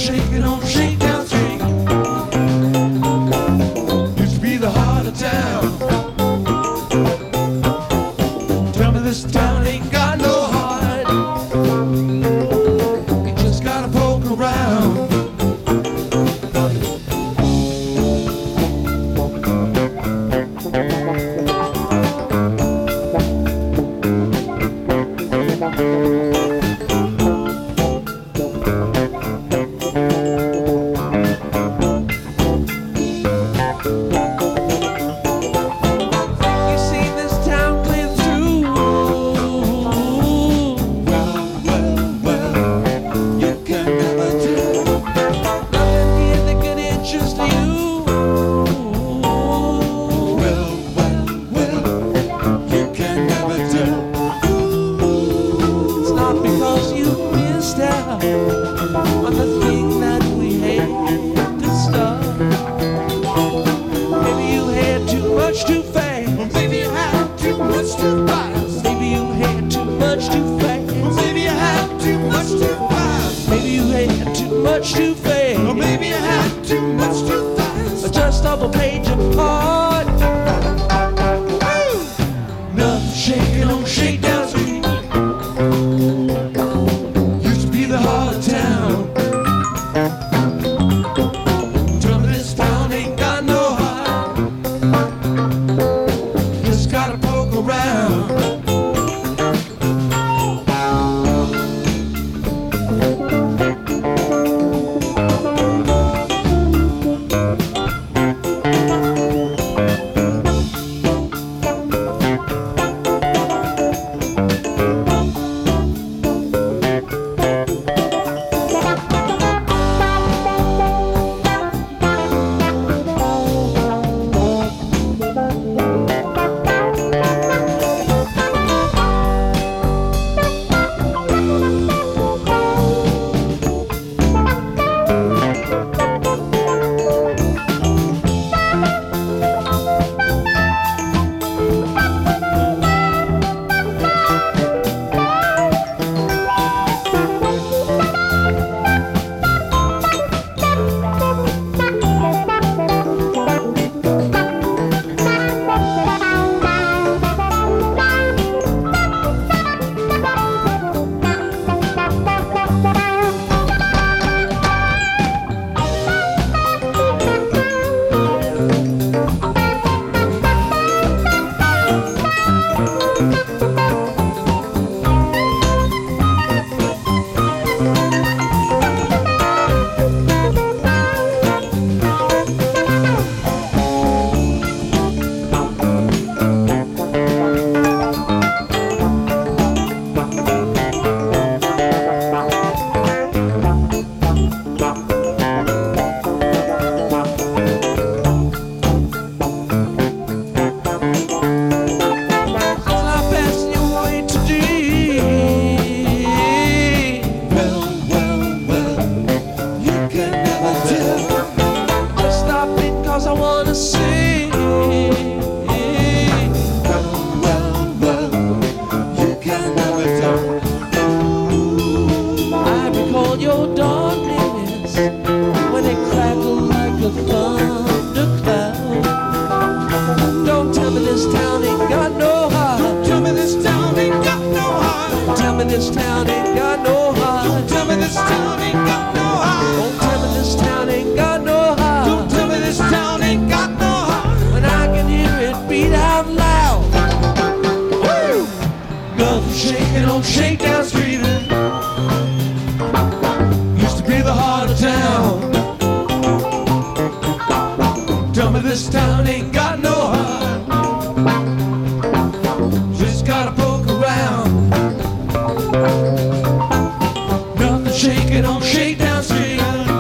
shaking on Shakedown Street. Used to be the heart of town. Tell me this town ain't got no heart. You just gotta poke around. On the thing that we had to start. Maybe you had too much too fast. Maybe you had too much too fast. Maybe you had too much too fast. Maybe you had too much too fast. Maybe you had too much too fast. Or maybe you had too much too fast. Just off a page apart. Nothing shaking on Shakedown Street. Used to be the heart of town. Tell me this town ain't got no heart. Just gotta poke around. I wanna sing. You can never tell. I recall your dark minutes when they crackle like a thundercloud. Don't tell me this town ain't got no heart. Tell me this town ain't got no heart. Tell me this town ain't got no heart. Don't tell me this town ain't got no heart. Don't tell me this town ain't got no heart. Don't tell me this town ain't got no heart. When I can hear it beat out loud. Woo! Nothing shaking on Shakedown Street. Used to be the heart of town. Tell me this town ain't got no heart. Just gotta poke around. Nothing shaking on Shakedown Street.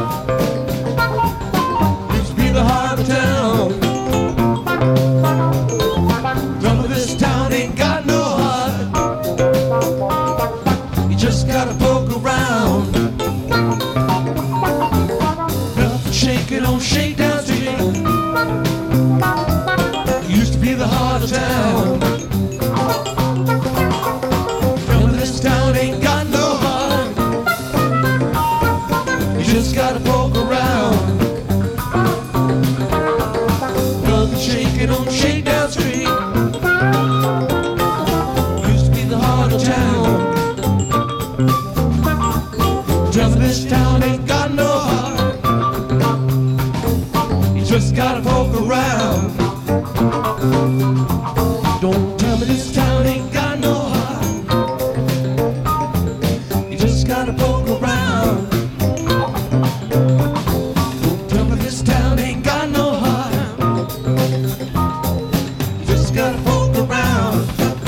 Used to be the heart of town. Tell me this town ain't got no heart. You just gotta poke around. Nothing shaking on Shakedown Street. Used to be the heart of town. Tell me this town ain't got no heart. You just gotta gotta poke around. Nothing shaking on Shakedown Street. Used to be the heart of town. Trouble this town ain't got no heart. You just gotta poke around. Don't tell me this town ain't got no heart. You just gotta poke around. Don't tell me this town ain't got no heart. You just gotta poke around.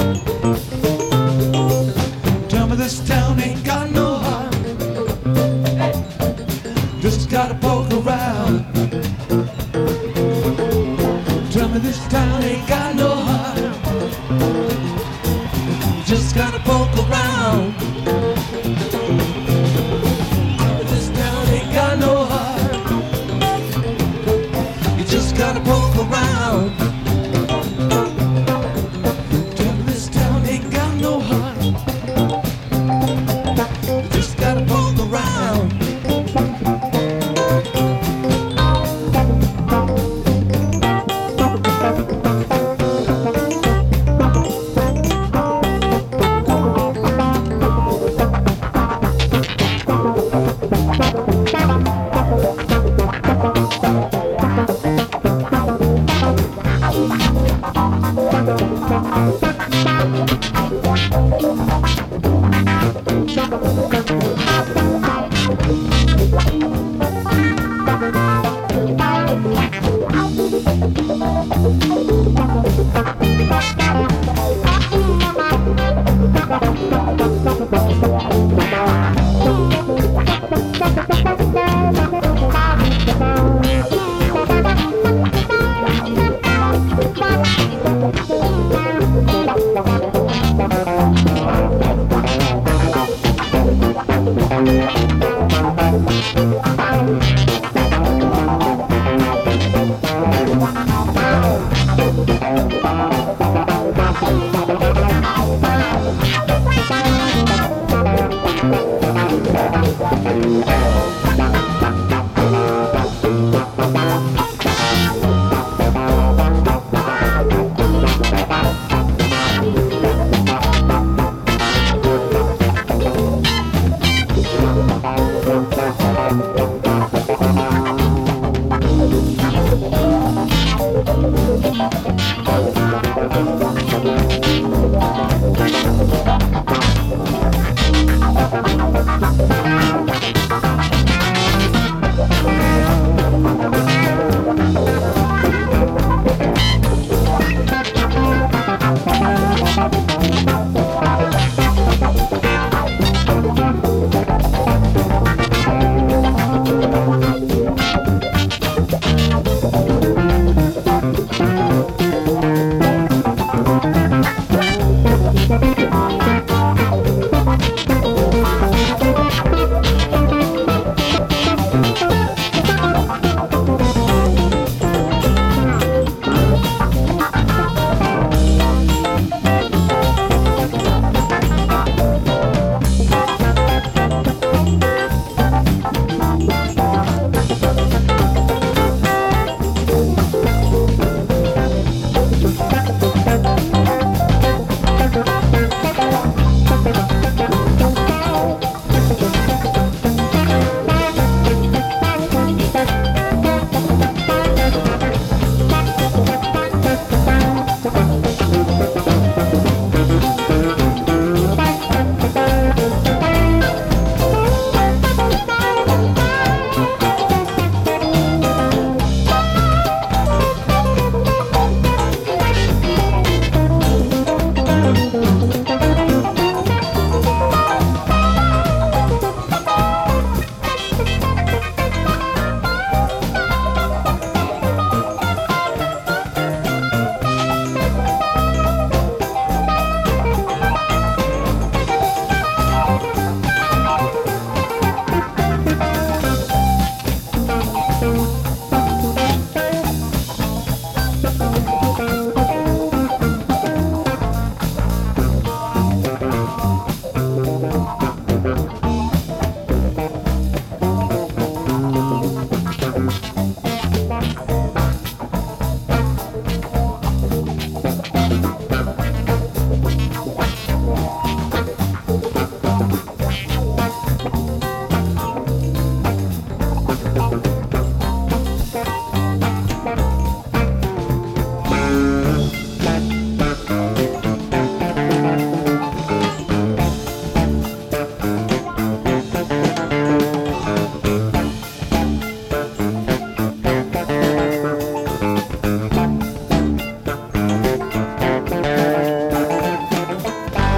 Tell me this town ain't got no heart. Just gotta poke around. Tell me this town ain't got no heart. You just gotta poke around. This town ain't got no heart. You just gotta poke around. Tell me this town ain't got no heart. You just gotta poke around. Thank you.